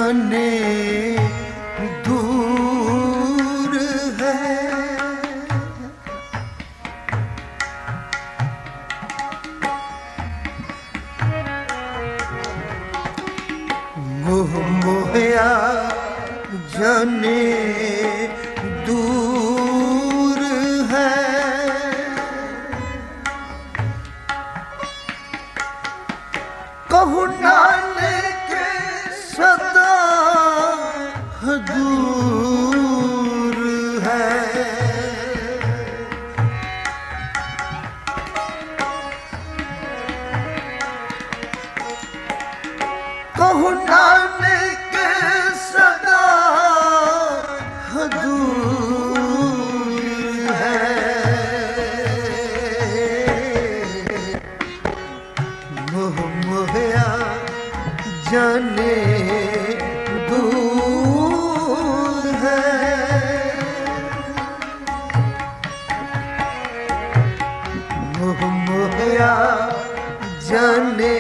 जाने दूर है। मोह मोहया जाने दूर है। कहूँ नानक सदा दूर है। कहूँ नानक सदा दूर है। मोह मोहया जाने दूर है। मोह मोहया जाने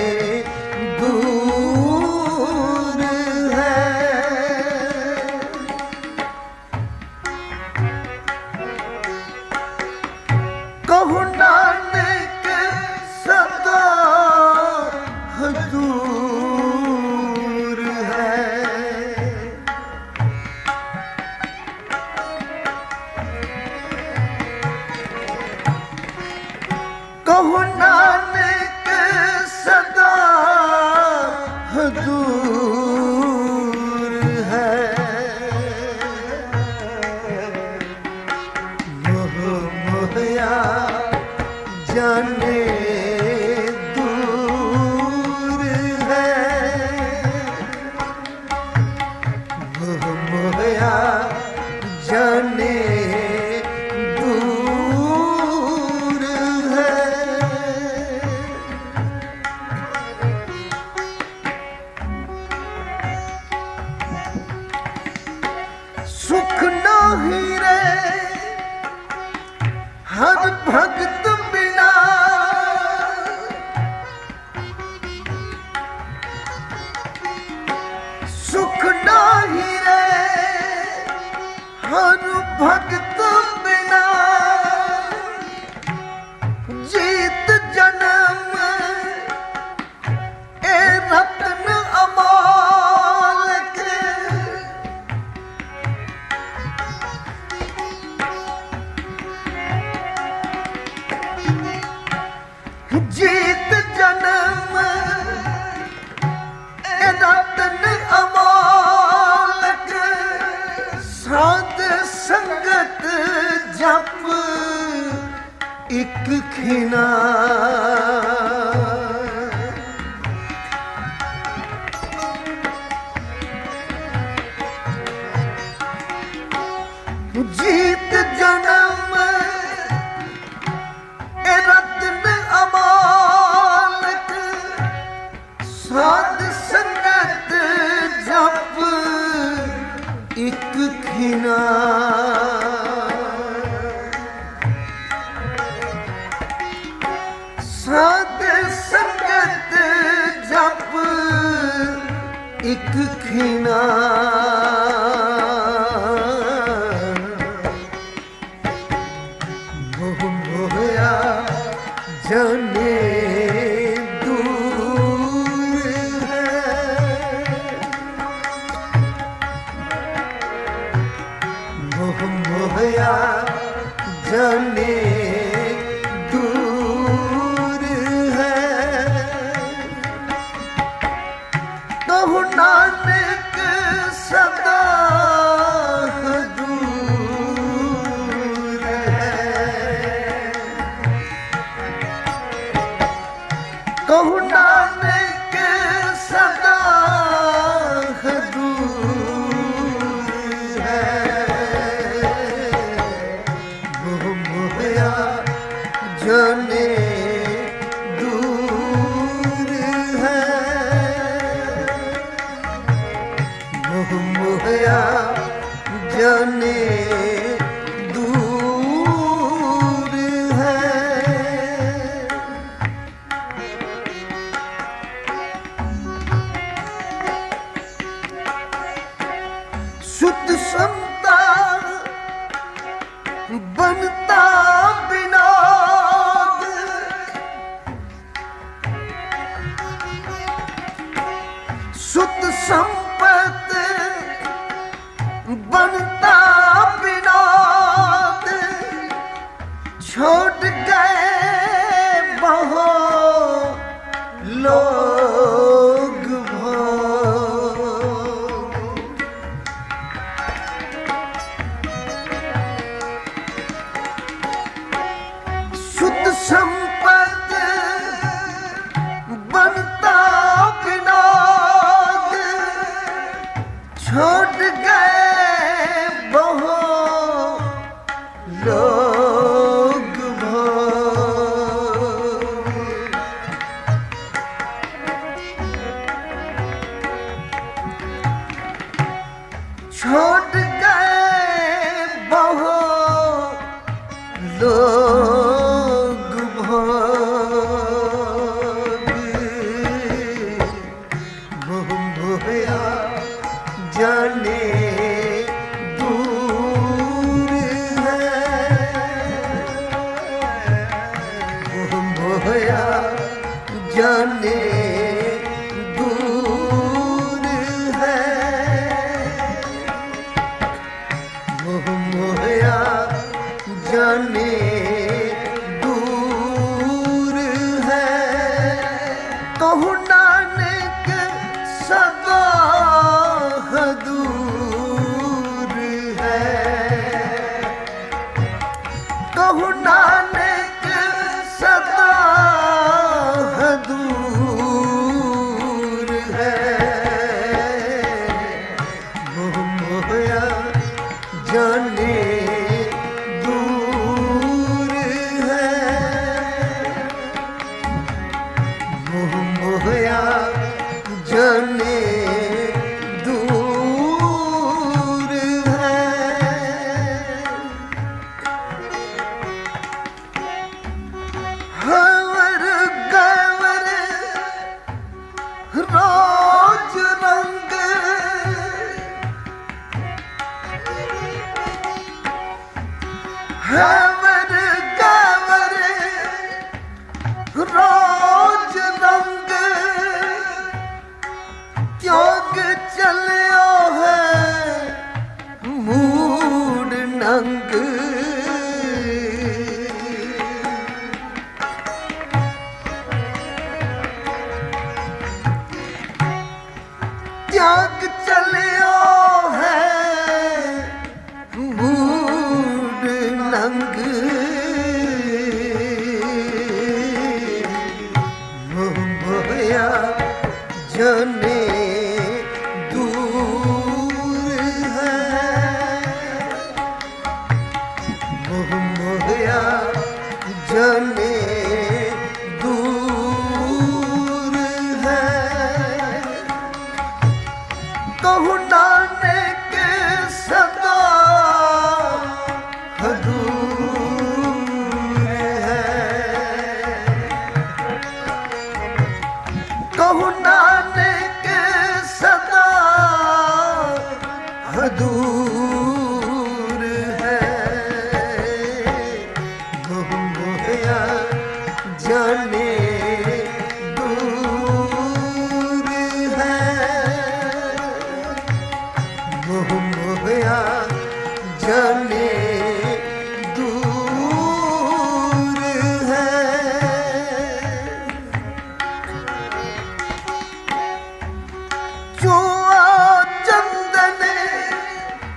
दूर है। कहूँ नानक सदा दूर है। कहूँ नानक सदा दूर है। मोह मोहया जाने दूर है। मोह मोहया जाने दूर है। सुख नाही रे हर भक्त बिना। सुख नाही रे हर भक्त बिना। जीत जन्म ए रत्न अमालक। जीत जन्म ए रत्न अमालक। साध संगत जप एक खिना। जीत जन्म ए रत्न अमालक। साध संगत जप एक खिना। साध संगत जप एक खिना। मोह मोहया जाने दूर है। मोह मोहया जाने दूर है। कहूँ नानक सदा दूर है। कहूँ नानक सदा दूर है। मोह मोहया जाने दूर है। मोह मोहया जाने दूर है। शुद्ध समता बनता विनोद, शुद्ध संपत्ति बनता विनोद, छोड़ गए बहुत लोग शुद्ध संपत्ति बनता विनोद, छोड़ गए बहुत लोग छोड़ गए बहुत लोग मोहया जाने दूर है, मोहया जाने दूर है, मोहया जाने दूर है, कहूँ नानक सदा दूर है, कहूँ नानक सदा दूर है, मोहया जाने दूर है, मोहया जाने दूर है। हवर गवर रोज रंग, हवर गवर रोज रंग, त्याग चलियो है मूड नंग, त्याग चलियो है मूड नंग, मोहया जाने दूर है, मोहया जाने दूर है, कहूँ नानक सदा दूर है, कहूँ नानक सदा दूर है, मोहया जाने दूर है, मोहया जाने दूर है। चुआ चंदन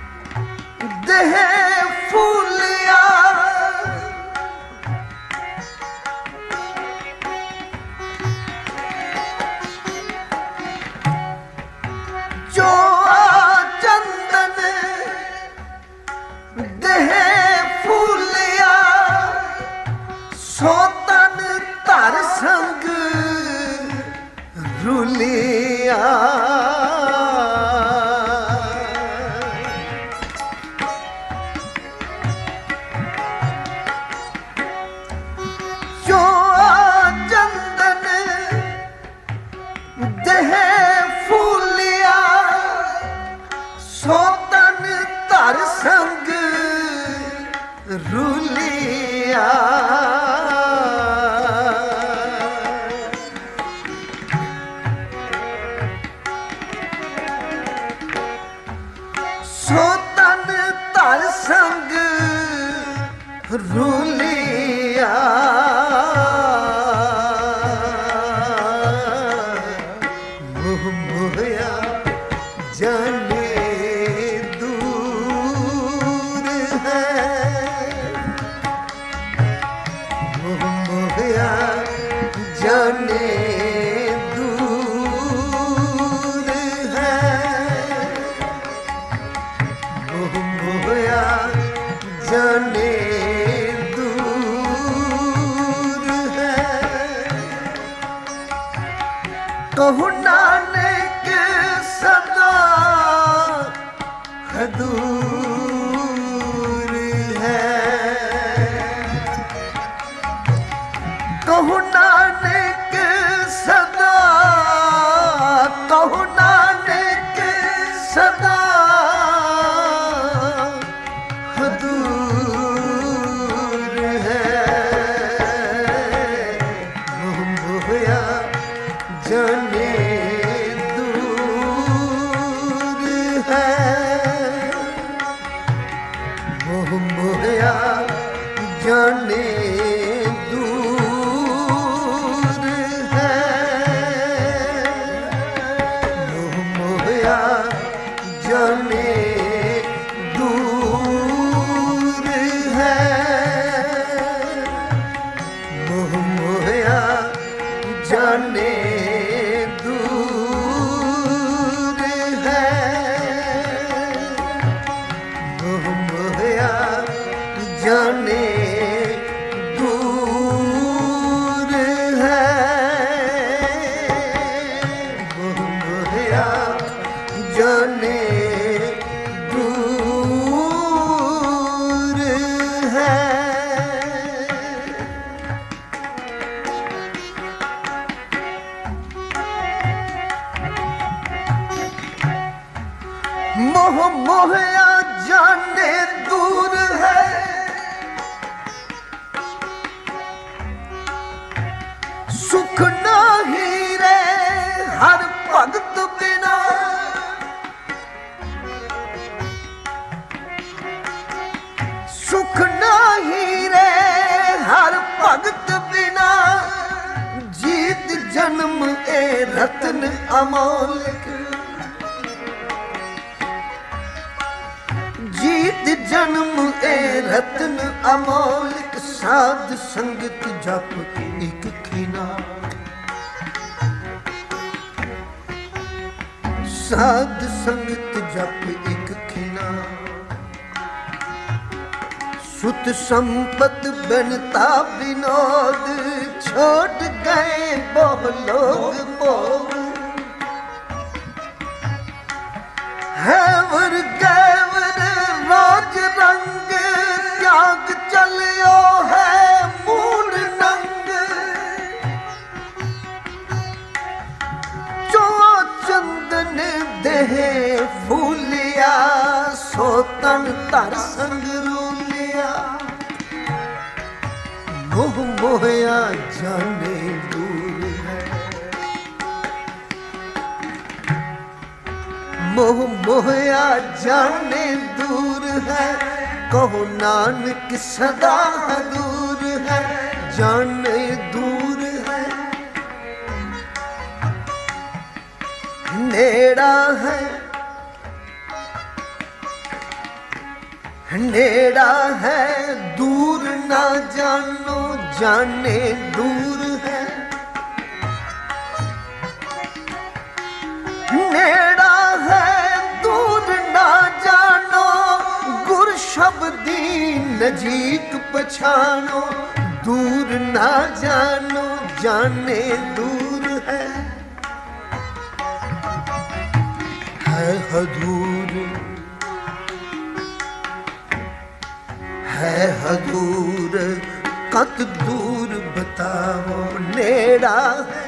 सो तन तर संग रूलिया मोह मोहया जाने दूर है मोह मोहया जाने दूर है मोह मोहया जाने दूर है कहूँ नानक सदा दूर है कहूँ नानक सदा कहूँ नानक सदा दूर है मोह मोहया जाने दूर है मोह मोहया जाने दूर है मोह मोहया जाने दूर है मोह मोहया जाने दूर है मोह मोहया जाने दूर है मोह मोहया जाने दूर है मोह मोहया जाने दूर है सुख नाही रे हर भगत बिना सुख नाही रे हर भगत बिना जीत जन्म ए रतन अमोलक जीत जन्म ए रतन अमोलक साध संगत जप एक खीना साध संगत जप एक खीना सुत संपत बनता विनोद छोड़ गए बहु लोग मोह हैवर गैवर रोज रंग त्याग चलियो है मूल नंग जो चंदन देह फूलिया सो तन तर संग रूलिया मोह मोहया जाने दूर है मोह मोहया जाने दूर है कहो नानक सदा दूर है जाने दूर है नेड़ा है नेड़ा है दूर ना जानो जाने दूर है नेड़ा है दूर ना जानो गुर शब्दी नजीक पछानो दूर ना जानो जाने दूर है हदूर है हदूर कत दूर बताओ नेड़ा है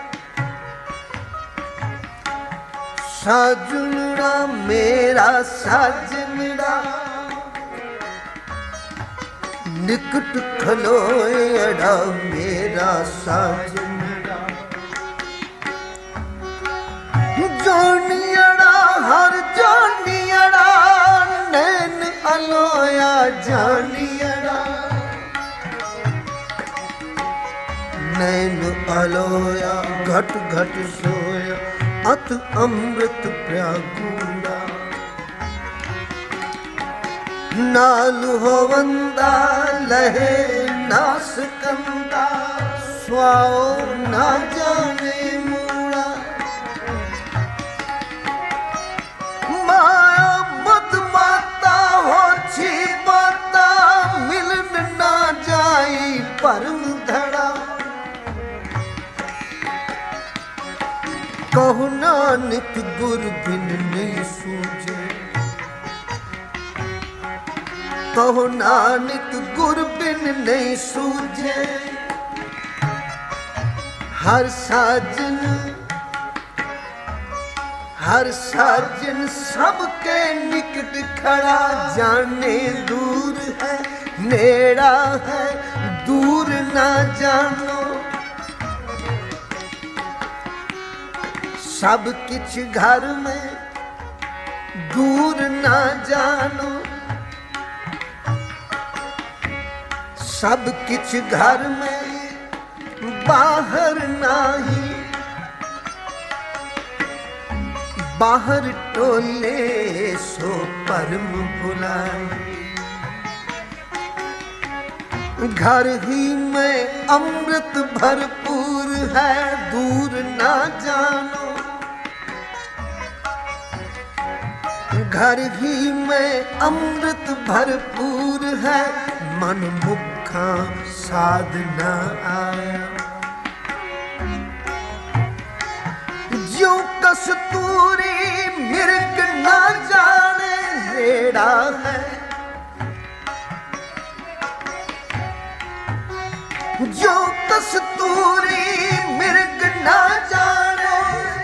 साजनड़ा मेरा साजनड़ा निकट खलोए अड़ा मेरा साजनड़ा जोनियड़ा हर जोनियड़ा खलोया घट घट सोया अत अमृत प्यागूड़ा नाल होवंदा लहे ना सकंदा स्वाओ ना जाने मूड़ा माया बुद्ध माता हो छी माता मिलन ना जाई परम धड़ा कहु नानक गुर बिन नहीं सूझे कहो नानक गुर बिन नहीं सूझे हर साजन सबके निकट खड़ा जाने दूर है नेड़ा है दूर ना जानो सब किछ घर में दूर ना जानो सब किछ घर में बाहर नाही बाहर टोले सो परम भुलाए घर ही में अमृत भरपूर है दूर ना जानो घर ही में अमृत भरपूर है मन मुखा साध ना आया जो कस्तूरी मिर्ग ना जाने रेड़ा है जो कस्तूरी मिर्ग ना जाने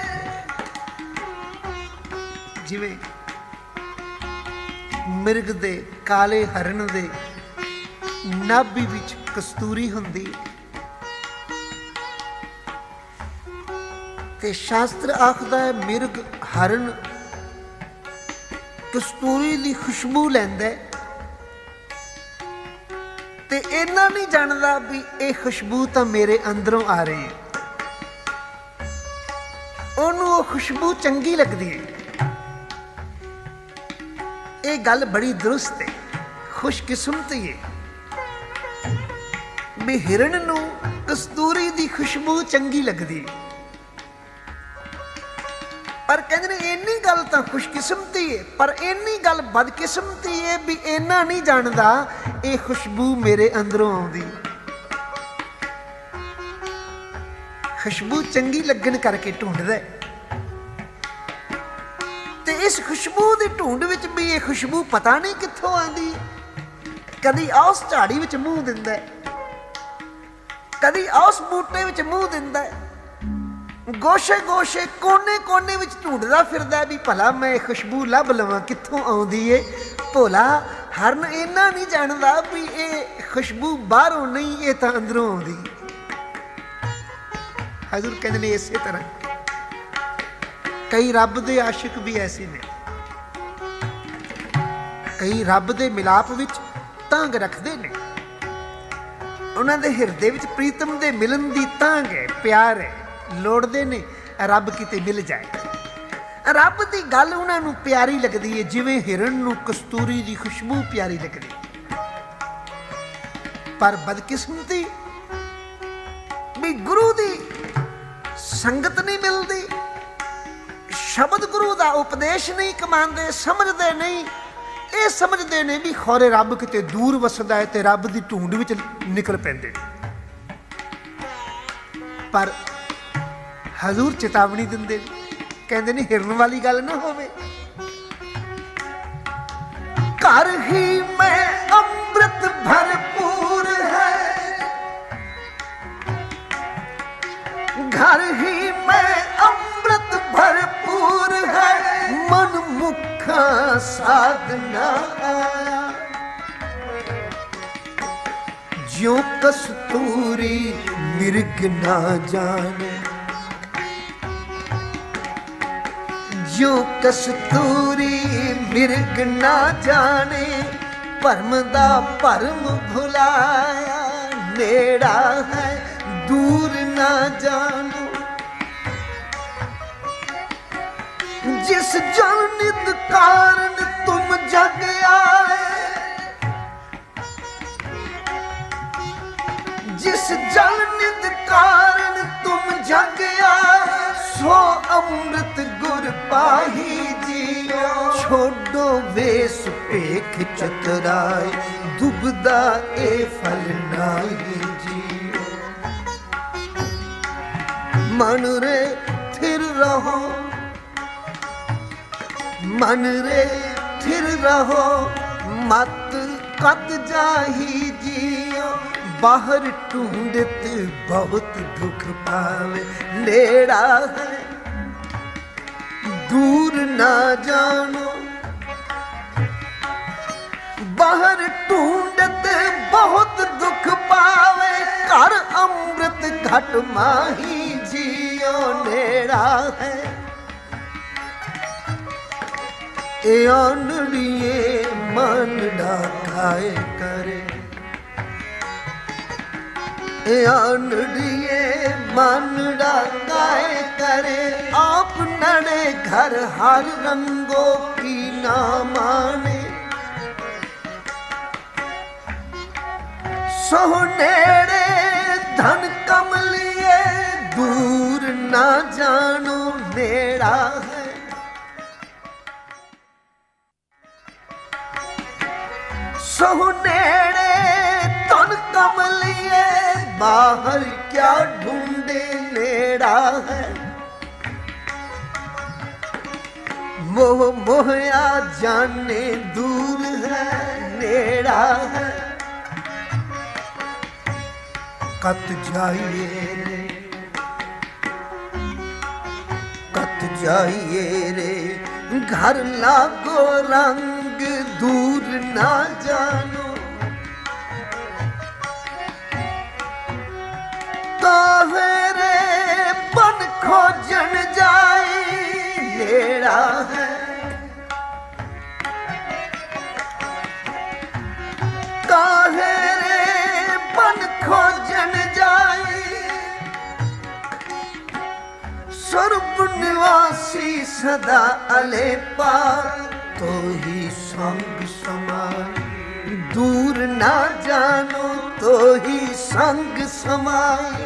जिवें मिर्ग दे काले हरण दे नाभि विच कस्तूरी हुंदी ते शास्त्र आखदा है मिर्ग हरण कस्तूरी दी खुशबू लैंदा ते इन्ना नहीं जानदा भी ये खुशबू तो मेरे अंदरों आ रही है ओनू वो खुशबू चंगी लगदी है ये गल बड़ी दुरुस्त है खुशकिस्मती है भी हिरण नू कस्तूरी दी खुशबू चंगी लगदी पर कहते हैं इन्नी गल तो खुशकिस्मती है पर इन्नी गल बदकिस्मती है भी इन्ना नहीं जानता ये खुशबू मेरे अंदरों आउंदी खुशबू चंगी लगन करके ढूंढदा ते इस खुशबू की ढूंढ विच भी ये खुशबू पता नहीं कित्थों आंदी कदी उस झाड़ी विच मूँह दिंदा कदी उस बूटे विच मूँह दिंदा गोशे गोशे कोने कोने विच ढूंढदा फिरदा भी भला मैं खुशबू लभ लवां कित्थों आउंदी है भोला हरन इन्ना नहीं जानदा भी ये खुशबू बाहरों नहीं ये तां अंदरों आउंदी हजूर कहंदे ने इसे तरह कई रब दे आशिक भी ऐसे ने कई रब दे मिलाप विच तांग रखदे ने उन्हां दे हिरदे विच प्रीतम दे मिलन दी तांग है प्यार है लोड़दे ने रब किते मिल जाए रब दी गल उन्हां नूं प्यारी लगदी है जिवें हिरण नूं कस्तूरी दी खुशबू प्यारी लगदी पर बदकिस्मती भी गुरु दी संगत नहीं मिलदी शब्द गुरु दा उपदेश नहीं कमांदे समझदे नहीं ये समझदे ने भी खौरे रब किते दूर वसदा है ते रब दी ढूंढ विच निकल पैंदे पर हजूर चेतावनी दिंदे कहंदे ने हिरन वाली गल ना होवे घर ही में अमृत भरपूर है घर ही में अमृत भरपूर है मन मुखा साधना आया ज्यों कस्तूरी मिर्ग ना जाने जो कस्तूरी मिर्ग ना जाने भरम दा भरम भुलाया नेड़ा है दूर ना जानो, जिस जल नित कारण तुम जग आए, जिस जल नित कारण तुम जग आए, सो अमृत गुर पाही जियो। छोड़ो वेश पेख चतुराई, दुबदा ए फल नाही जियो। मन रे थिर रहो, मन रे थिर रहो, मत कत जाही जियो। बाहर ढूंढत बहुत दुख पावे, नेड़ा है दूर ना जानो। बाहर ढूंढत बहुत दुख पावे, कर अमृत घट माही जियो। नेड़ा है ए आनड़िए मन डाकाए करे, ए आनड़िए मन डाकाए करे। आप नड़े घर हर रंगों की ना माने, सोनेड़े धन कमलिए दूर ना जानो। नेड़ा है सोनेड़े धन कमलिए, बाहर क्या ढूंढे। नेड़ा है मोह मोहया जाने दूर है। नेड़ा है कत जाइए रे, कत जाइए रे, घर लागो रंग दूर ना जानो। काहे रे बन खोजन जाई, नेड़ा है काहे रे बन खोजन जाई। सर्व निवासी सदा अले पार, तो ही संग समाई। दूर ना जानो तो ही संग समाई।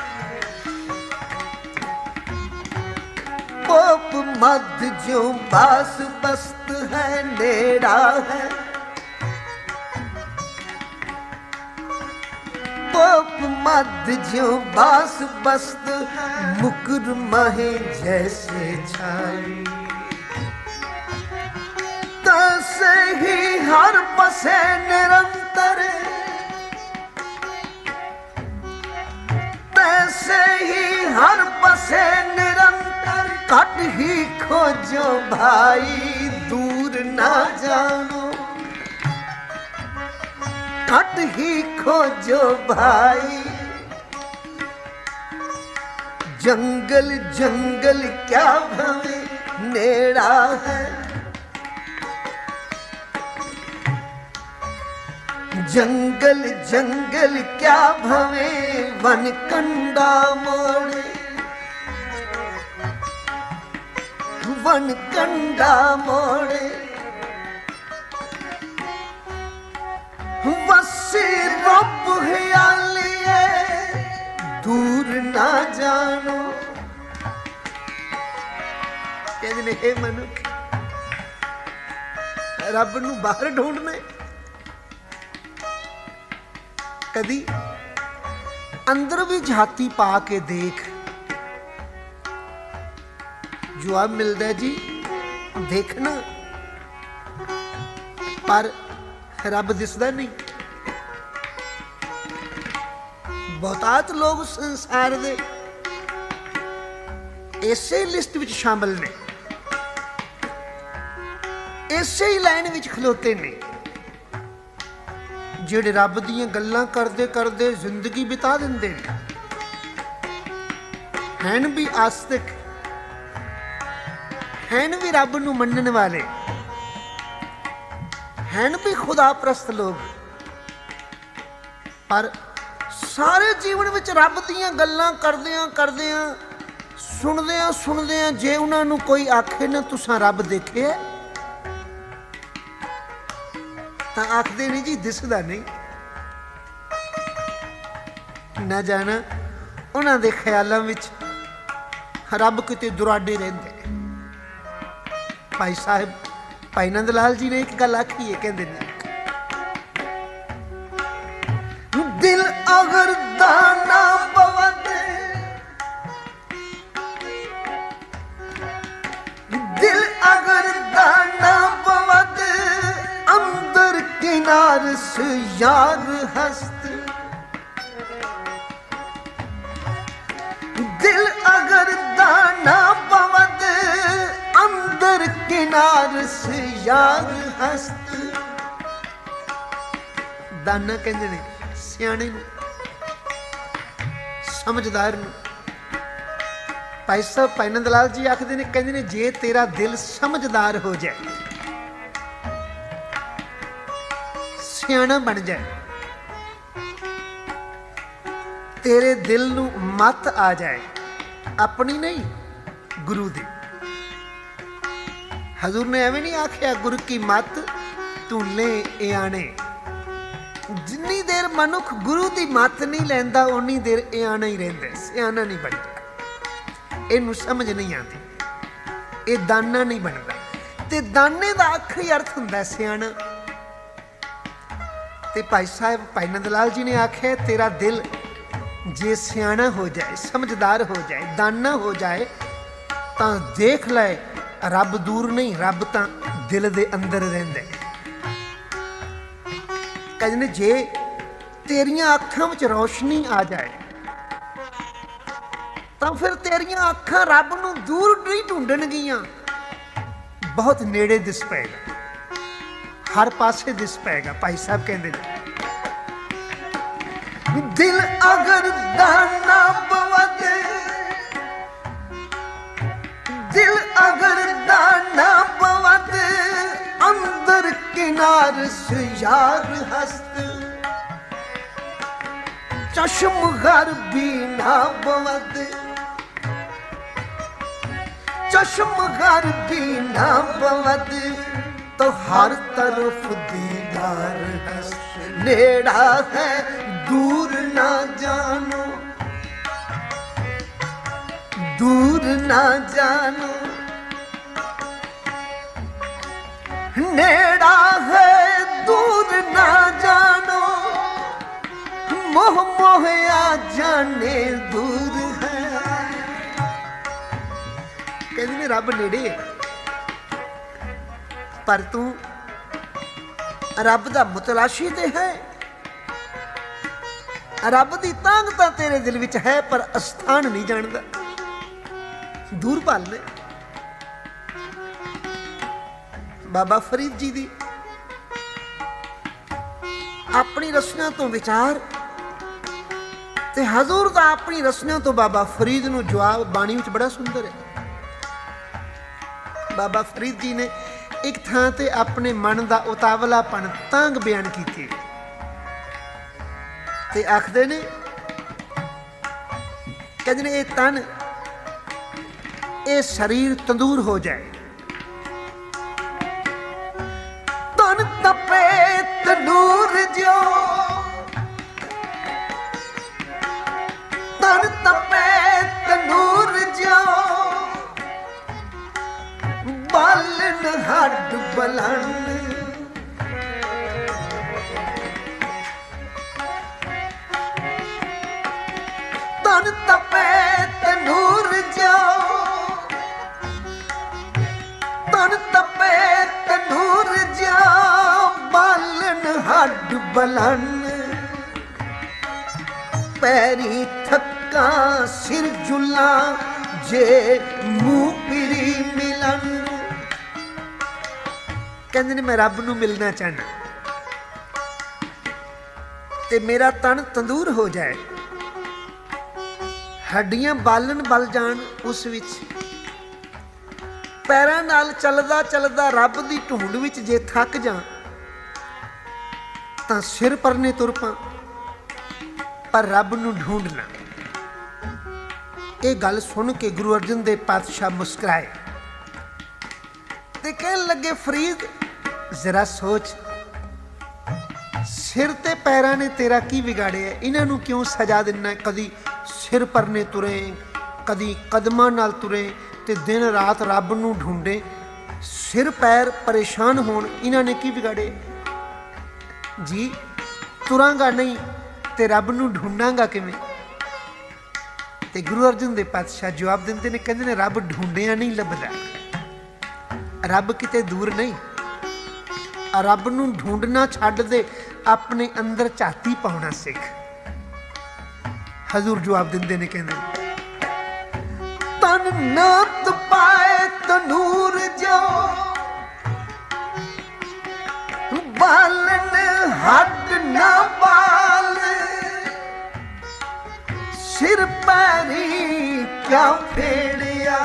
पोप मध्य जो बास बस्त है, नेड़ा है पोप मध्य जो बास बस्त, मुकुर महे जैसे छाई। तैसे ही हर बसे निरंतर, तैसे ही हर बसे निरंतर। कट ही खोजो भाई दूर ना जानो, कट ही खोजो भाई। जंगल जंगल क्या भवे, नेड़ा है जंगल जंगल क्या भवे। वन कंडा मोड़े, वन कंडा मोड़े। वसी रब हियालिए दूर ना जानो। कहते ने हे मनुख, रब नू बाहर ढूंढने, कदी अंदर भी झाती पा के देख। जवाब मिलता है जी देखना, पर रब दिसदा नहीं। बहुतात लोग संसार दे इसे लिस्ट विच शामिल ने, इसे ही लाइन विच खलोते ने, ਜਿਹੜੇ रब ਦੀਆਂ ਗੱਲਾਂ ਕਰਦੇ ਕਰਦੇ ਜ਼ਿੰਦਗੀ ਬਿਤਾ ਦਿੰਦੇ ਨੇ। हैं भी आस्तिक, हैं भी रब नूं मनण वाले, हैं भी खुदा परस्त लोग, पर सारे जीवन विच रब दीयां गल्लां करदियां करदियां सुनदियां सुनदियां जे उन्हां नूं कोई आखे ना तुसां रब देखिआ तां आखदे नहीं जी दिसदा नहीं। ना जाना उन्हां दे ख्यालां विच रब किते दुराडे रहिंदे। भाई साहब भाई नंद लाल जी ने एक गल आखी है, कहंदे ने दिल अगर दाना पवत, दिल अगर दाना पवत अंदर किनार से यार हस्त, दिल अगर दाना पवत अंदर किनार से यार हस्त। दाना कहंदे ने सियाणे नूं, समझदार नूं। भाई साहब भाई नंद लाल जी आखदे ने, कहंदे ने जे तेरा दिल समझदार हो जाए, सियाणा बन जाए, तेरे दिल नूं मत आ जाए, अपनी नहीं गुरु दी। हजूर ने एवें नहीं आख्या गुरु की मत तू ले आने। जिन्नी देर मनुख गुरु की मत नहीं लैंदा उन्नी देर आना ही रहिंदा, सियाना नहीं बनता। इनू समझ नहीं आती, ये दाना नहीं बनता। ते दाने का आखिरी अर्थ हुंदा सियाना। ते भाई साहब भाई नंद लाल जी ने आख्या तेरा दिल जे सियाना हो जाए, समझदार हो जाए, दाना हो जाए तां देख लै रब दूर नहीं, रब तां दिल दे अंदर रहिंदा है। कहते जे तेरिया अखां विच रोशनी आ जाए तो फिर तेरिया अखां रब नूं दूर नहीं ढूंढणगियां, बहुत नेड़े दिस पेगा, हर पासे दिस पेगा। भाई साहब कहते दिल अगर दाना पवत, दिल अगर दाना पवत अंदर किनार से यार हस्त, चश्म घर भी ना पवत, चश्म घर भी ना पवत तो हर तरफ दीदार हस्त। नेड़ा है दूर ना जानो, दूर ना जानो, नेड़ा है दूर ना जानो, मोह मोह आ जाने दूर है। कहते ने रब नेड़े पर तू रब दा मुतलाशी ते है, रब दी तांग तां तेरे दिल विच है पर अस्थान नहीं जानदा, दूर भाल ले। बाबा फरीद जी दी अपनी रचना तो विचार ते हजूर दा अपनी रचना तो बाबा फरीद नूं जवाब बाणी विच बड़ा सुंदर है। बाबा फरीद जी ने एक थां ते अपने मन दा उतावलापन तांग बयान कीती ते आखदे ने, कहंदे ने ये तन ये शरीर तंदूर हो जाए, तन तपे तंदूर जो, तन तपे तंदूर जो, बालन हड्ड बलन, तन तपे तंदूर जो, तन तपे तंदूर जो, बालन हड्ड बलन, पैरी थक्का सिर जुला जे मुंह पिरी मिलन। कहंदे ने मैं रब नूं मिलना चाहना ते मेरा तन तंदूर हो जाए, हड्डियां बालन बल जान उस विच, पैरां नाल चलदा चलदा रब दी ढूंढ विच जे थक जा तां सिर परने तुर पां, पर रब नूं ढूंढना। ये गल सुन के गुरु अर्जन देव पातशाह मुस्कुराए ते कहन लगे, फरीद जरा सोच, सिर ते पैरां ने तेरा की बिगाड़िया? इन्हां नूं क्यों सजा दिना? कदी सिर परने तुरे, कदी कदमां नाल तुरे ते दिन रात रब नूं ढूंढे। सिर पैर परेशान होण, इन्हां ने की बिगाड़े? जी तुरांगा नहीं ते रब नूं ढूंढांगा किवें? ते गुरु अर्जन देव पातशाह जवाब दिंदे ने, कहंदे ने रब ढूंढिया नहीं लभदा, रब किते दूर नहीं। रब नूं ढूंढना छड्ड दे, अपने अंदर झाती पाउणा सिख। हजूर जवाब दिंदे ने, कहंदे तन ना तपाए तनूर जो, बालन हट ना बाल, सिर पैरी क्या फेड़िया,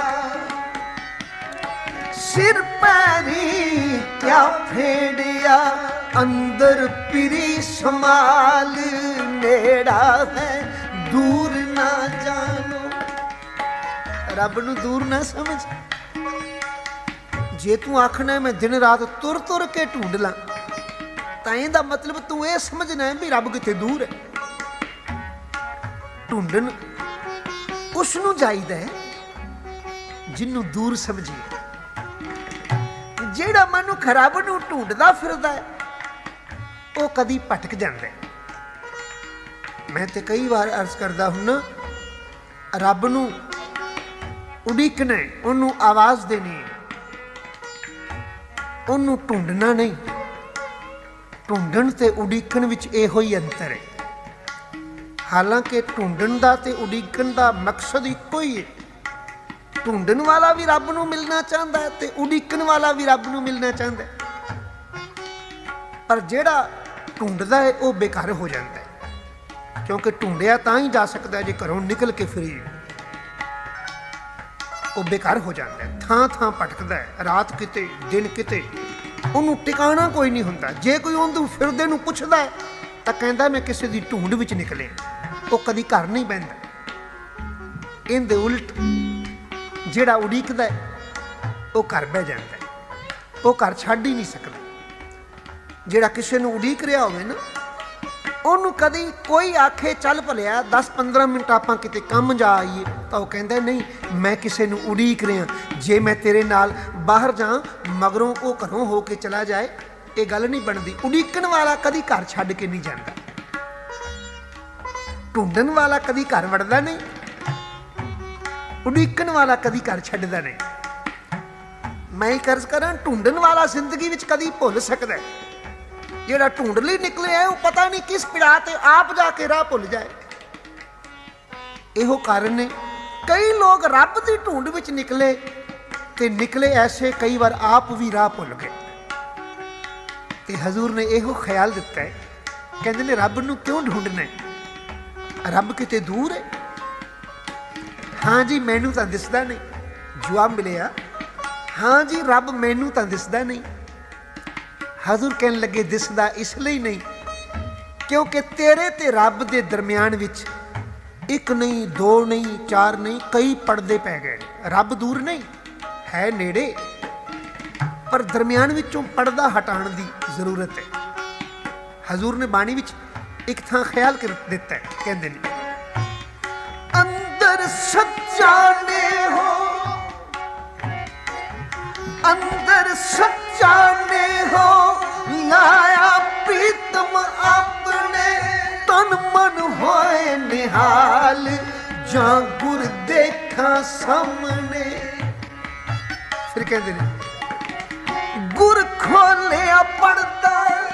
सिर पैरी क्या फेड़िया, अंदर पिरी समाल, नेड़ा है दूर ना जानो। रब नूं दूर ना समझ। जे तू आखना मैं दिन रात तुर तुर के ढूंढ ला, तां इहदा मतलब तू ये समझना है भी रब किते दूर है। ढूंढन उसनूं जाईदा है जिन्नूं दूर समझिए। ਜਿਹੜਾ ਮਨੁੱਖ ਰੱਬ ਨੂੰ ਢੂੰਡਦਾ ਫਿਰਦਾ ਹੈ ਉਹ ਕਦੀ ਭਟਕ ਜਾਂਦਾ ਹੈ। ਮੈਂ ਤੇ ਕਈ ਵਾਰ ਅਰਜ਼ ਕਰਦਾ ਹੁੰਨਾ, ਰੱਬ ਨੂੰ ਉਡੀਕਣਾ, ਉਹਨੂੰ ਆਵਾਜ਼ ਦੇਣੀ, ਉਹਨੂੰ ਢੂੰਡਣਾ ਨਹੀਂ। ਢੂੰਡਣ ਤੇ ਉਡੀਕਣ ਵਿੱਚ ਇਹੋ ਹੀ ਅੰਤਰ ਹੈ। ਹਾਲਾਂਕਿ ਢੂੰਡਣ ਦਾ ਤੇ ਉਡੀਕਣ ਦਾ ਮਕਸਦ ਇੱਕੋ ਹੀ ਹੈ। ਢੂੰਡਣ ਵਾਲਾ ਵੀ ਰੱਬ ਨੂੰ ਮਿਲਣਾ ਚਾਹੁੰਦਾ ਹੈ ਤੇ ਉਡੀਕਣ ਵਾਲਾ ਵੀ ਰੱਬ ਨੂੰ ਮਿਲਣਾ ਚਾਹੁੰਦਾ ਹੈ, ਪਰ ਜਿਹੜਾ ਢੂੰਡਦਾ ਹੈ ਉਹ ਬੇਕਾਰ ਹੋ ਜਾਂਦਾ ਹੈ, ਕਿਉਂਕਿ ਢੂੰਡਿਆ ਤਾਂ ਹੀ ਜਾ ਸਕਦਾ ਜੇ ਘਰੋਂ ਨਿਕਲ ਕੇ ਫਰੀ। ਉਹ ਬੇਕਾਰ ਹੋ ਜਾਂਦਾ ਹੈ, ਥਾਂ ਥਾਂ ਭਟਕਦਾ ਹੈ, ਰਾਤ ਕਿਤੇ ਦਿਨ ਕਿਤੇ, ਉਹਨੂੰ ਟਿਕਾਣਾ ਕੋਈ ਨਹੀਂ ਹੁੰਦਾ। ਜੇ ਕੋਈ ਉਹਨੂੰ ਫਿਰਦੇ ਨੂੰ ਪੁੱਛਦਾ ਹੈ ਤਾਂ ਕਹਿੰਦਾ ਮੈਂ ਕਿਸੇ ਦੀ ਢੂੰਡ ਵਿੱਚ ਨਿਕਲਿਆ। ਉਹ ਕਦੀ ਘਰ ਨਹੀਂ ਬਹਿੰਦਾ। ਇਹਦੇ ਉਲਟ ਜਿਹੜਾ ਉਡੀਕਦਾ ਉਹ ਘਰ ਬਹਿ ਜਾਂਦਾ, ਉਹ ਘਰ ਛੱਡ ਹੀ ਨਹੀਂ ਸਕਦਾ। ਜਿਹੜਾ ਕਿਸੇ ਨੂੰ ਉਡੀਕ ਰਿਹਾ ਹੋਵੇ ਨਾ, ਉਹਨੂੰ ਕਦੀ ਕੋਈ ਆਖੇ ਚੱਲ ਭਲਿਆ 10-15 ਮਿੰਟ ਆਪਾਂ ਕਿਤੇ ਕੰਮ ਜਾ ਆਈਏ, ਤਾਂ ਉਹ ਕਹਿੰਦਾ ਨਹੀਂ ਮੈਂ ਕਿਸੇ ਨੂੰ ਉਡੀਕ ਰਿਹਾ। ਜੇ ਮੈਂ ਤੇਰੇ ਨਾਲ ਬਾਹਰ ਜਾ ਮਗਰੋਂ ਉਹ ਘਰੋਂ ਹੋ ਕੇ ਚਲਾ ਜਾਏ, ਇਹ ਗੱਲ ਨਹੀਂ ਬਣਦੀ। ਉਡੀਕਣ ਵਾਲਾ ਕਦੀ ਘਰ ਛੱਡ ਕੇ ਨਹੀਂ ਜਾਂਦਾ, ਢੂੰਡਣ ਵਾਲਾ ਕਦੀ ਘਰ ਵੜਦਾ ਨਹੀਂ, ਉਡੀਕਣ ਵਾਲਾ ਕਦੀ ਘਰ ਛੱਡਦਾ ਨਹੀਂ। ਮੈਂ ਇੱਕ ਅਰਜ਼ ਕਰਾਂ, ਢੂੰਡਣ ਵਾਲਾ ਜ਼ਿੰਦਗੀ ਵਿੱਚ ਕਦੀ ਭੁੱਲ ਸਕਦਾ, ਜਿਹੜਾ ਢੂੰਡ ਲਈ ਨਿਕਲਿਆ ਉਹ ਪਤਾ ਨਹੀਂ ਕਿਸ ਪਿੜਾ ਤੇ ਆਪ ਜਾ ਕੇ ਰਾਹ ਭੁੱਲ ਜਾਏ। ਇਹੋ ਕਾਰਨ ਨੇ ਕਈ ਲੋਕ ਰੱਬ ਦੀ ਢੂੰਡ ਵਿੱਚ ਨਿਕਲੇ ਤੇ ਨਿਕਲੇ ਐਸੇ ਕਈ ਵਾਰ ਆਪ ਵੀ ਰਾਹ ਭੁੱਲ ਗਏ। ਤੇ ਹਜ਼ੂਰ ਨੇ ਇਹੋ ਖਿਆਲ ਦਿੱਤਾ ਹੈ, ਕਹਿੰਦੇ ਨੇ ਰੱਬ ਨੂੰ ਕਿਉਂ ਢੂੰਡਣਾ, ਰੱਬ ਕਿਤੇ ਦੂਰ ਹੈ? हाँ जी मैनू तो दिसदा नहीं। जवाब मिलिया, हाँ जी रब मैनू तो दिसदा नहीं। हजूर कहन लगे दिसदा इसलिए नहीं क्योंकि तेरे ते रब दे दरम्यान विच एक नहीं, दो नहीं, चार नहीं, कई पर्दे पै गए। रब दूर नहीं है, नेड़े, पर दरम्यान विचों पर्दा हटाण दी जरूरत है। हजूर ने बाणी विच एक थां ख्याल कर दिता है, कहंदे ने अंदर सच्चा ने हो, अंदर सच्चा ने हो, लाया प्रीतम अपने, तन मन होए निहाल, जा गुर देखा सामने। फिर कहते हैं गुर खोलिया पड़ता,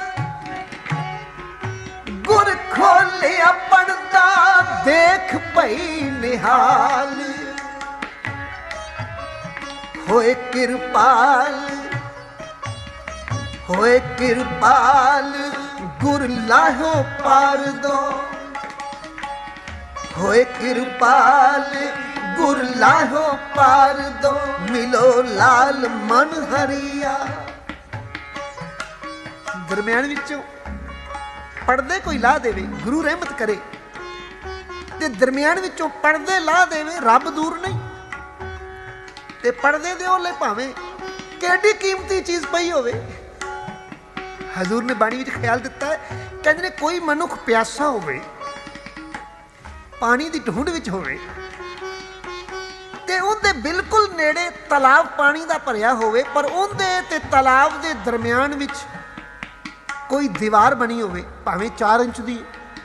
गुर खोलिया पड़ता, देख पई निहाल, होए किरपाल, होए किरपाल, गुर लाहो पार दो, होए किरपाल, गुर लाहो पार दो, मिलो लाल मन हरिया। दरम्यान विचों पढ़दे कोई ला देवे, गुरु रहमत करे, ਤੇ ਦਰਮਿਆਨ ਵਿੱਚੋਂ ਪਰਦੇ ਲਾ ਦੇਵੇ, ਰੱਬ ਦੂਰ ਨਹੀਂ। ਤੇ ਪਰਦੇ ਦੇ ਉਹਲੇ ਭਾਵੇਂ ਕਿਹੜੀ ਕੀਮਤੀ ਚੀਜ਼ ਪਈ ਹੋਵੇ। ਹਜ਼ੂਰ ਨੇ ਬਾਣੀ ਵਿੱਚ ਖਿਆਲ ਦਿੱਤਾ ਹੈ, ਕਹਿੰਦੇ ਨੇ ਕੋਈ ਮਨੁੱਖ ਪਿਆਸਾ ਹੋਵੇ, ਪਾਣੀ ਦੀ ਢੂੰਡ ਵਿੱਚ ਹੋਵੇ, ਤੇ ਉਹਦੇ ਬਿਲਕੁਲ ਨੇੜੇ ਤਲਾਬ ਪਾਣੀ ਦਾ ਭਰਿਆ ਹੋਵੇ, ਪਰ ਉਹਦੇ ਤੇ ਤਲਾਬ ਦੇ ਦਰਮਿਆਨ ਵਿੱਚ ਕੋਈ ਦੀਵਾਰ ਬਣੀ ਹੋਵੇ, ਭਾਵੇਂ 4 ਇੰਚ ਦੀ,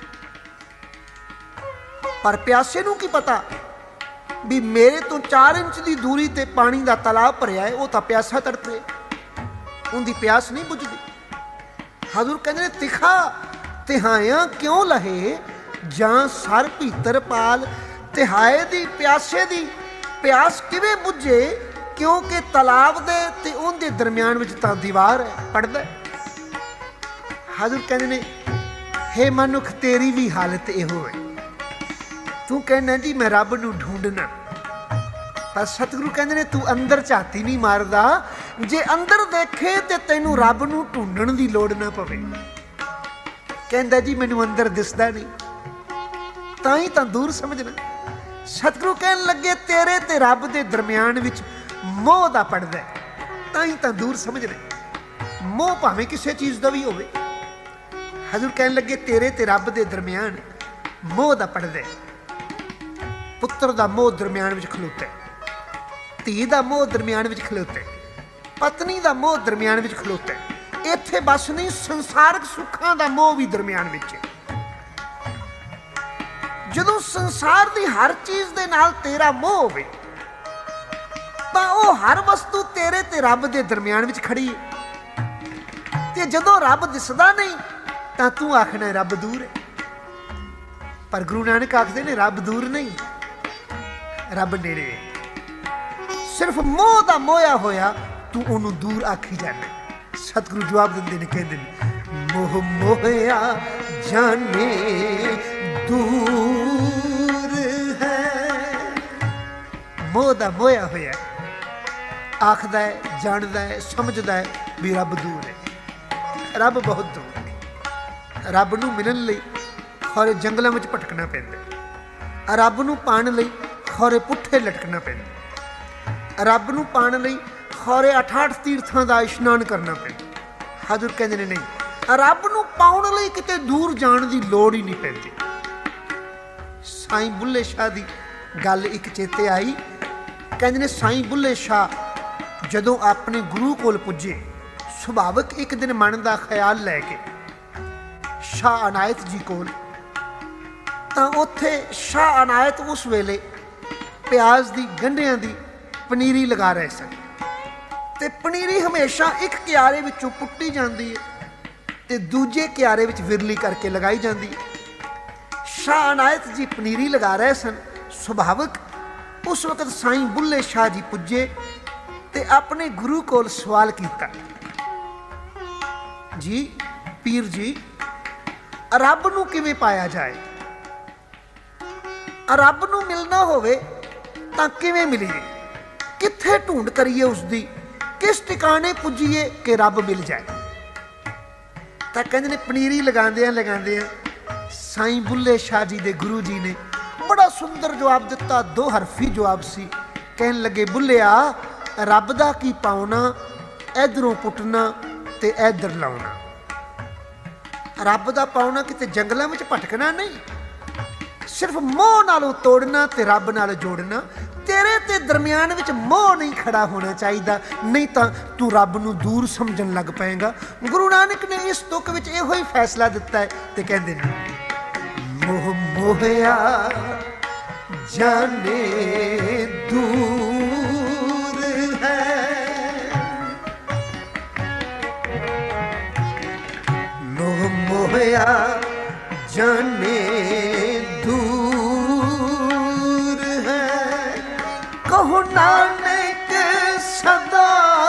ਪਰ ਪਿਆਸੇ ਨੂੰ ਕੀ ਪਤਾ ਵੀ ਮੇਰੇ ਤੋਂ 4 ਇੰਚ ਦੀ ਦੂਰੀ ਤੇ ਪਾਣੀ ਦਾ ਤਲਾਬ ਭਰਿਆ ਹੈ। ਉਹ ਤਾਂ ਪਿਆਸਾ ਤੜਪੇ, ਉਹਦੀ ਪਿਆਸ ਨਹੀਂ ਬੁਝਦੀ। ਹਜ਼ੂਰ ਕਹਿੰਦੇ ਨੇ ਤਿਖਾ ਤਿਹਾਇਆ ਕਿਉਂ ਲਹੇ, ਜਾਂ ਸਰ ਭੀਤਰ ਪਾਲ। ਤਿਹਾਏ ਦੀ ਪਿਆਸੇ ਦੀ ਪਿਆਸ ਕਿਵੇਂ ਬੁਝੇ, ਕਿਉਂਕਿ ਤਲਾਬ ਦੇ ਤੇ ਉਹਦੇ ਦਰਮਿਆਨ ਵਿੱਚ ਤਾਂ ਦੀਵਾਰ ਹੈ, ਪੜਦਾ। ਹਜ਼ੂਰ ਕਹਿੰਦੇ ਨੇ ਹੇ ਮਨੁੱਖ ਤੇਰੀ ਵੀ ਹਾਲਤ ਇਹੋ ਹੈ। ਤੂੰ ਕਹਿਣਾ ਜੀ ਮੈਂ ਰੱਬ ਨੂੰ ਢੂੰਡਣਾ, ਪਰ ਸਤਿਗੁਰੂ ਕਹਿੰਦੇ ਨੇ ਤੂੰ ਅੰਦਰ ਝਾਤੀ ਨਹੀਂ ਮਾਰਦਾ। ਜੇ ਅੰਦਰ ਦੇਖੇ ਤੇ ਤੈਨੂੰ ਰੱਬ ਨੂੰ ਢੂੰਡਣ ਦੀ ਲੋੜ ਨਾ ਪਵੇ। ਕਹਿੰਦਾ ਜੀ ਮੈਨੂੰ ਅੰਦਰ ਦਿਸਦਾ ਨਹੀਂ, ਤਾਂ ਹੀ ਤਾਂ ਦੂਰ ਸਮਝਣਾ। ਸਤਿਗੁਰੂ ਕਹਿਣ ਲੱਗੇ ਤੇਰੇ ਤੇ ਰੱਬ ਦੇ ਦਰਮਿਆਨ ਵਿੱਚ ਮੋਹ ਦਾ ਪੜਦਾ, ਤਾਂ ਹੀ ਤਾਂ ਦੂਰ ਸਮਝਣਾ। ਮੋਹ ਭਾਵੇਂ ਕਿਸੇ ਚੀਜ਼ ਦਾ ਵੀ ਹੋਵੇ। ਹਜ਼ੂਰ ਕਹਿਣ ਲੱਗੇ ਤੇਰੇ ਤੇ ਰੱਬ ਦੇ ਦਰਮਿਆਨ ਮੋਹ ਦਾ ਪੜਦਾ। ਪੁੱਤਰ ਦਾ ਮੋਹ ਦਰਮਿਆਨ ਵਿੱਚ ਖਲੋਤਾ, ਧੀ ਦਾ ਮੋਹ ਦਰਮਿਆਨ ਵਿੱਚ ਖਲੋਤਾ, ਪਤਨੀ ਦਾ ਮੋਹ ਦਰਮਿਆਨ ਵਿੱਚ ਖਲੋਤਾ। ਇੱਥੇ ਬਸ ਨਹੀਂ, ਸੰਸਾਰਕ ਸੁੱਖਾਂ ਦਾ ਮੋਹ ਵੀ ਦਰਮਿਆਨ ਵਿੱਚ ਹੈ। ਜਦੋਂ ਸੰਸਾਰ ਦੀ ਹਰ ਚੀਜ਼ ਦੇ ਨਾਲ ਤੇਰਾ ਮੋਹ ਹੋਵੇ, ਤਾਂ ਉਹ ਹਰ ਵਸਤੂ ਤੇਰੇ ਤੇ ਰੱਬ ਦੇ ਦਰਮਿਆਨ ਵਿੱਚ ਖੜੀ ਹੈ। ਤੇ ਜਦੋਂ ਰੱਬ ਦਿਸਦਾ ਨਹੀਂ ਤਾਂ ਤੂੰ ਆਖਣਾ ਰੱਬ ਦੂਰ ਹੈ। ਪਰ ਗੁਰੂ ਨਾਨਕ ਆਖਦੇ ਨੇ ਰੱਬ ਦੂਰ ਨਹੀਂ, ਰੱਬ ਨੇੜੇ ਹੈ। ਸਿਰਫ ਮੋਹ ਦਾ ਮੋਇਆ ਹੋਇਆ ਤੂੰ ਉਹਨੂੰ ਦੂਰ ਆਖੀ ਜਾਂਦਾ। ਸਤਿਗੁਰੂ ਜਵਾਬ ਦਿੰਦੇ ਨੇ, ਕਹਿੰਦੇ ਨੇ ਮੋਹ ਮੋਹਿਆ ਜਾਣੇ ਦੂਰ ਹੈ। ਮੋਹ ਦਾ ਮੋਇਆ ਹੋਇਆ ਆਖਦਾ ਹੈ, ਜਾਣਦਾ ਹੈ, ਸਮਝਦਾ ਹੈ ਵੀ ਰੱਬ ਦੂਰ ਹੈ। ਰੱਬ ਬਹੁਤ ਦੂਰ ਹੈ। ਰੱਬ ਨੂੰ ਮਿਲਣ ਲਈ ਖੌਰੇ ਜੰਗਲਾਂ ਵਿੱਚ ਭਟਕਣਾ ਪੈਂਦਾ। ਰੱਬ ਨੂੰ ਪਾਉਣ ਲਈ ਖੌਰੇ ਪੁੱਠੇ ਲਟਕਣਾ ਪੈਂਦਾ। ਰੱਬ ਨੂੰ ਪਾਉਣ ਲਈ ਖੌਰੇ 8 ਤੀਰਥਾਂ ਦਾ ਇਸ਼ਨਾਨ ਕਰਨਾ ਪੈਂਦਾ। ਹਜ਼ੂਰ ਕਹਿੰਦੇ ਨੇ ਨਹੀਂ, ਰੱਬ ਨੂੰ ਪਾਉਣ ਲਈ ਕਿਤੇ ਦੂਰ ਜਾਣ ਦੀ ਲੋੜ ਹੀ ਨਹੀਂ ਪੈਂਦੀ। ਸਾਈਂ ਬੁੱਲੇ ਸ਼ਾਹ ਦੀ ਗੱਲ ਇੱਕ ਚੇਤੇ ਆਈ। ਕਹਿੰਦੇ ਨੇ ਸਾਈਂ ਬੁੱਲੇ ਸ਼ਾਹ ਜਦੋਂ ਆਪਣੇ ਗੁਰੂ ਕੋਲ ਪੁੱਜੇ, ਸੁਭਾਵਿਕ ਇੱਕ ਦਿਨ ਮਨ ਦਾ ਖਿਆਲ ਲੈ ਕੇ ਸ਼ਾਹ ਅਨਾਇਤ ਜੀ ਕੋਲ, ਤਾਂ ਉੱਥੇ ਸ਼ਾਹ ਅਨਾਇਤ ਉਸ ਵੇਲੇ ਪਿਆਜ਼ ਦੀ, ਗੰਢਿਆਂ ਦੀ ਪਨੀਰੀ ਲਗਾ ਰਹੇ ਸਨ। ਤੇ ਪਨੀਰੀ ਹਮੇਸ਼ਾ ਇੱਕ ਕਿਆਰੇ ਵਿੱਚੋਂ ਪੁੱਟੀ ਜਾਂਦੀ ਹੈ ਤੇ ਦੂਜੇ ਕਿਆਰੇ ਵਿੱਚ ਵਿਰਲੀ ਕਰਕੇ ਲਗਾਈ ਜਾਂਦੀ ਹੈ। ਸ਼ਾਹ ਅਨਾਇਤ ਜੀ ਪਨੀਰੀ ਲਗਾ ਰਹੇ ਸਨ। ਸੁਭਾਵਿਕ ਉਸ ਵਕਤ ਸਾਈਂ ਬੁੱਲੇ ਸ਼ਾਹ ਜੀ ਪੁੱਜੇ ਤੇ ਆਪਣੇ ਗੁਰੂ ਕੋਲ ਸਵਾਲ ਕੀਤਾ, ਜੀ ਪੀਰ ਜੀ ਰੱਬ ਨੂੰ ਕਿਵੇਂ ਪਾਇਆ ਜਾਏ? ਰੱਬ ਨੂੰ ਮਿਲਣਾ ਹੋਵੇ ਤਾਂ ਕਿਵੇਂ ਮਿਲੀਏ? ਕਿੱਥੇ ਢੂੰਡ ਕਰੀਏ ਉਸਦੀ? ਕਿਸ ਟਿਕਾਣੇ ਪੁੱਜੀਏ ਕਿ ਰੱਬ ਮਿਲ ਜਾਏ? ਤਾਂ ਕਹਿੰਦੇ ਨੇ ਪਨੀਰੀ ਲਗਾਉਂਦਿਆਂ ਲਗਾਉਂਦਿਆਂ ਸਾਈਂ ਬੁੱਲੇ ਸ਼ਾਹ ਜੀ ਦੇ ਗੁਰੂ ਜੀ ਨੇ ਬੜਾ ਸੁੰਦਰ ਜਵਾਬ ਦਿੱਤਾ। 2 ਹਰਫੀ ਜਵਾਬ ਸੀ। ਕਹਿਣ ਲੱਗੇ ਬੁੱਲਿਆ, ਰੱਬ ਦਾ ਕੀ ਪਾਉਣਾ, ਇਧਰੋਂ ਪੁੱਟਣਾ ਤੇ ਇਧਰ ਲਾਉਣਾ। ਰੱਬ ਦਾ ਪਾਉਣਾ ਕਿਤੇ ਜੰਗਲਾਂ ਵਿੱਚ ਭਟਕਣਾ ਨਹੀਂ, ਸਿਰਫ ਮੋਹ ਨਾਲੋਂ ਤੋੜਨਾ ਤੇ ਰੱਬ ਨਾਲ ਜੋੜਨਾ। ਤੇਰੇ ਤੇ ਦਰਮਿਆਨ ਵਿੱਚ ਮੋਹ ਨਹੀਂ ਖੜਾ ਹੋਣਾ ਚਾਹੀਦਾ, ਨਹੀਂ ਤਾਂ ਤੂੰ ਰੱਬ ਨੂੰ ਦੂਰ ਸਮਝਣ ਲੱਗ ਪਏਗਾ। ਗੁਰੂ ਨਾਨਕ ਨੇ ਇਸ ਤੁਕ ਵਿੱਚ ਇਹੋ ਹੀ ਫੈਸਲਾ ਦਿੱਤਾ ਹੈ ਤੇ ਕਹਿੰਦੇ ਨੇ ਮੋਹ ਮੋਹਿਆ ਜਾਣੇ ਦੂਰ ਹੈ, ਮੋਹ ਮੋਹਿਆ ਜਾਣੇ ਦੂਰ ਹੈ। ਕਹੋ ਨਾਨਕ ਸਦਾ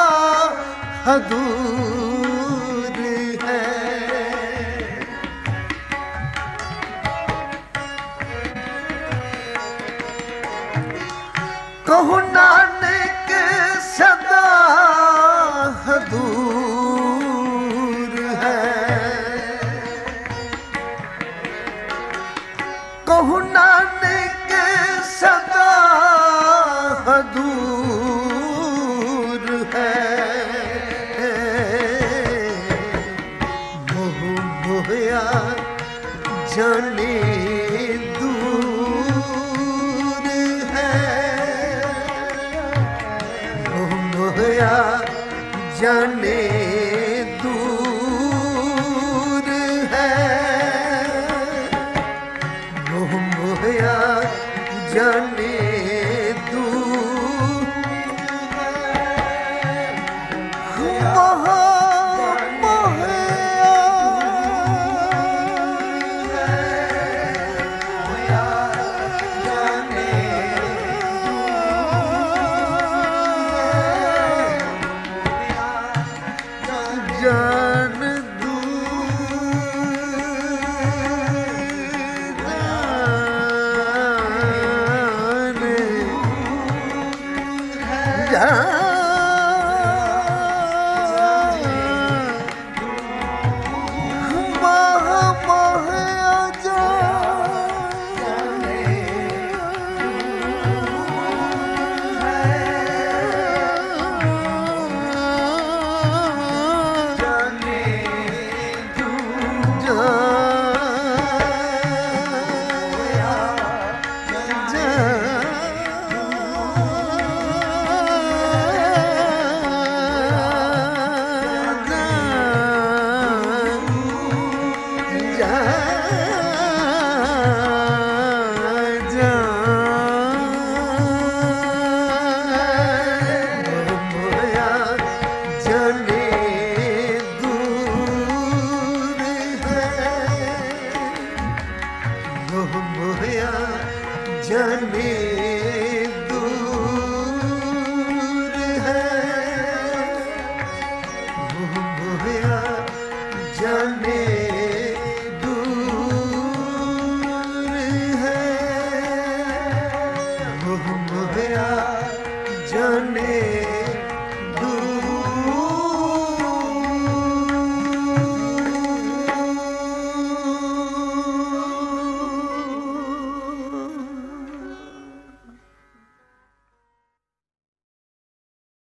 ਹਦੂਰ ਹੈ। ਕਹੋ ਨਾਨਕ ਸਦਾ ਹਦੂਰ ਹੈ। ਕਹੋ ਨਾਨਕ जाने दूर है, मोह मोहया जाने दूर है, मोह मोहया जाने दूर मोह जान जाने दूर है, मोह मोहया जाने